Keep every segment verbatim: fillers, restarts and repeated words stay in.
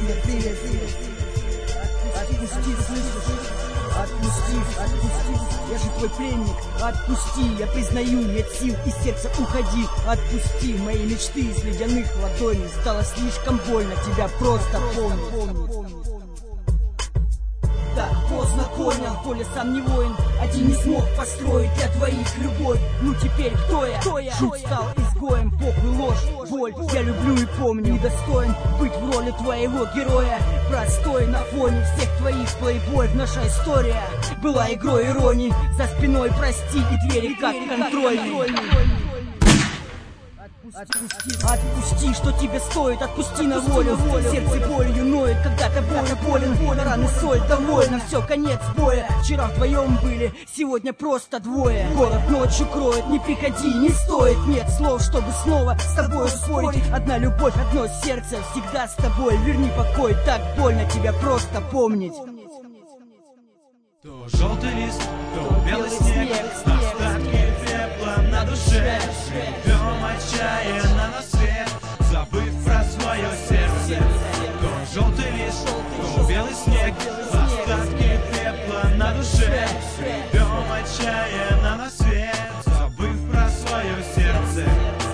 привет, привет. Отпусти, слышишь? Отпусти, отпусти. Я же твой пленник. Отпусти, я признаю, нет сил и сердца, уходи. Отпусти мои мечты из ледяных ладоней. Стало слишком больно тебя просто помнить. Так поздно понял, Коля сам не воин. Один не смог построить для двоих любовь. Ну теперь кто я? Кто я? Шут стал изгоем, похуй, ложь, боль. Я люблю и помню, недостоин быть в роли твоего героя. Простой на фоне всех твоих плейбоев. Наша история была игрой иронии. За спиной прости и двери как контрольные. Отпусти, отпусти, что тебе стоит, отпусти на волю. Сердце болью ноет, когда ты больно болен. Раны соль, довольно, все, конец боя. Вчера вдвоем были, сегодня просто двое. Город ночью кроет, не приходи, не стоит. Нет слов, чтобы снова с тобой спорить. Одна любовь, одно сердце, всегда с тобой. Верни покой, так больно тебя просто помнить. То желтый лист, то белый снег, остатки пепла на душе. Идем отчаянно на свет, забыв про свое сердце. То желтый лист, то белый снег, остатки пепла на душе. Идем отчаянно на свет, забыв про свое сердце.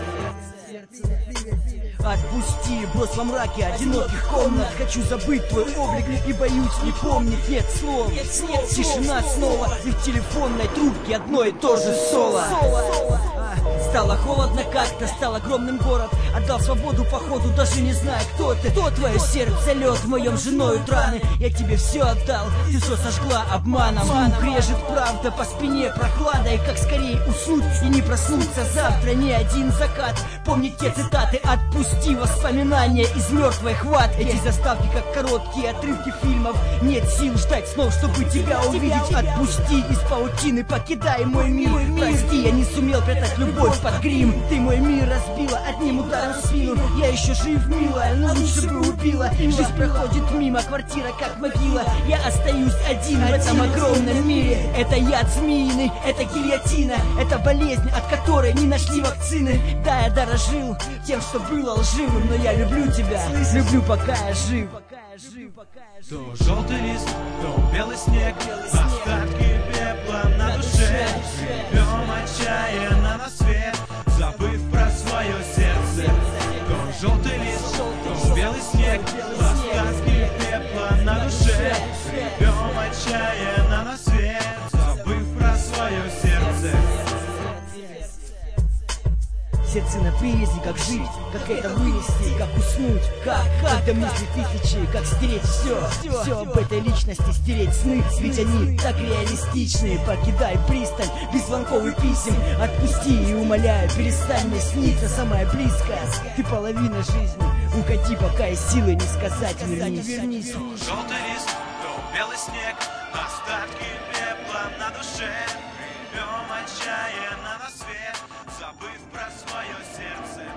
Отпусти, брось во мраке одиноких комнат. Хочу забыть твой облик и боюсь не помнить. Нет слов, тишина снова. И в телефонной трубке одно и то же соло. Стало холодно как-то, стал огромным город. Отдал свободу походу, даже не знаю, кто ты. Кто твое сердце, лед в моем женой раны. Я тебе все отдал, ты все сожгла обманом. Слух режет правда по спине прохлада. И как скорее уснуть и не проснуться завтра. Ни один закат, помнить те цитаты. Отпусти воспоминания из мертвой хватки. Эти заставки как короткие отрывки фильмов. Нет сил ждать снов, чтобы тебя увидеть. Отпусти из паутины, покидай мой мир. Прости, я не сумел прятать любовь под грим. Ты мой мир разбила одним ударом в спину. Я еще жив, милая, но лучше бы убила. Жизнь проходит мимо, квартира как могила. Я остаюсь один в этом огромном мире. Это яд змеиный, это гильотина. Это болезнь, от которой не нашли вакцины. Да, я дорожил тем, что было лживым. Но я люблю тебя, люблю, пока я жив. То желтый лист, то белый снег, остатки пепла на душе. Идем отчаянно на свет, забыв про свое сердце. То желтый лист, то белый снег, остатки пепла на душе. Идем отчаянно на свет, забыв про свое сердце. Сердце на привязи, как жить, как это вынести, как уснуть, как, когда мысли тысячи, как стереть все, все об этой личности, стереть сны, ведь они так реалистичны. Покидай пристань, без звонков и писем, отпусти и умоляю, перестань мне сниться, самая близкая, ты половина жизни, уходи, пока и силы не сказать, вернись, вернись. То желтый лист, то белый снег, остатки пепла на душе. Идем отчаянно на свет, забыв про свое сердце.